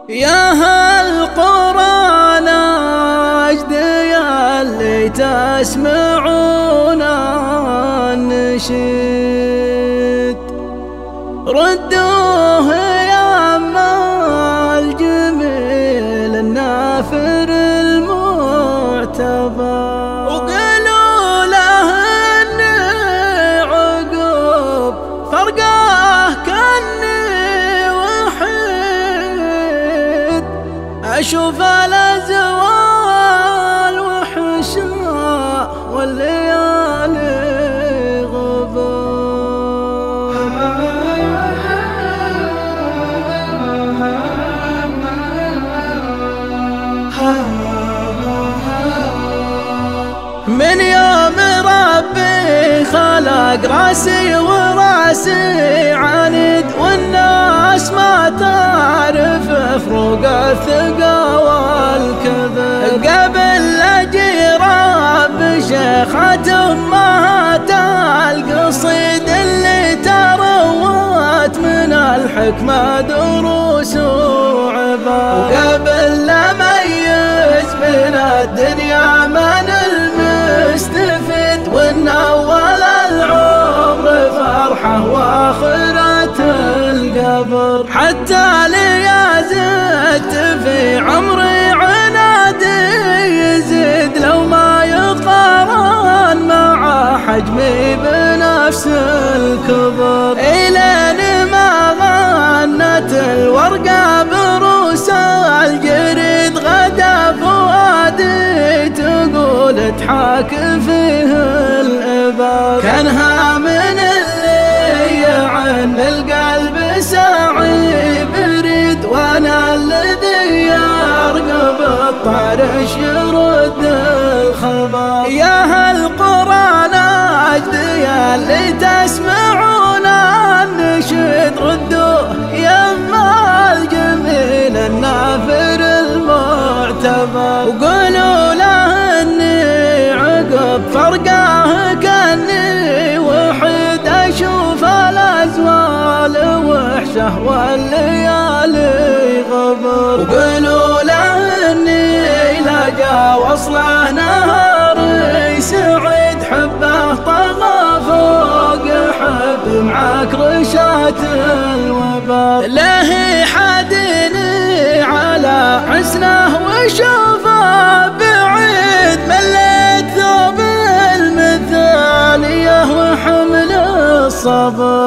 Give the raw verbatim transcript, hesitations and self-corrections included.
يا هالقرآن أجد يا اللي تسمعون النشيد، ردوه يا أما الجميل النافر المعتبر، وقالوا له إني عقب فرقاه كأني وحيد، أشوف الأزوال وحشاه والليالي غبار. من يوم ربي خلق راسي وراسي عاند، والناس ما تعرف فروق الثقة والكذب، قبل أجيرا بشيخة أمهات القصيد اللي تروت من الحكمة دروس وعبر، وقبل أميز بين الدنيا من المستفيد، وإن أول العمر فرحة وآخرة القبر، حتى لي زدت في عمري عنادي يزيد، لو ما يقارن مع حجمي بنفس الكبر، إلين ما غنت الورقة بروس الجريد، غدا فؤادي تقول اضحك فيه الإبر، كانها من اللي يعن القلب ساعي بريد، وانا الذي يرقب الطرش يرد الخبر. يا هالقرآن أجد يا اللي تسمعون النشيد، ردوه يما الجميل النافر المعتبر، وقولوا له اني عقب فرقاه كأني وحيد، اشوف الازوال وحشه والليالي غبر، وقولوا له اني لقى وصله نهاري سعيد، حبه طغى فوق حب معاك رشات الوبر، له حدني على حسنه وشوفه بعيد، مليت ثوب المثاليه وحمل الصبر.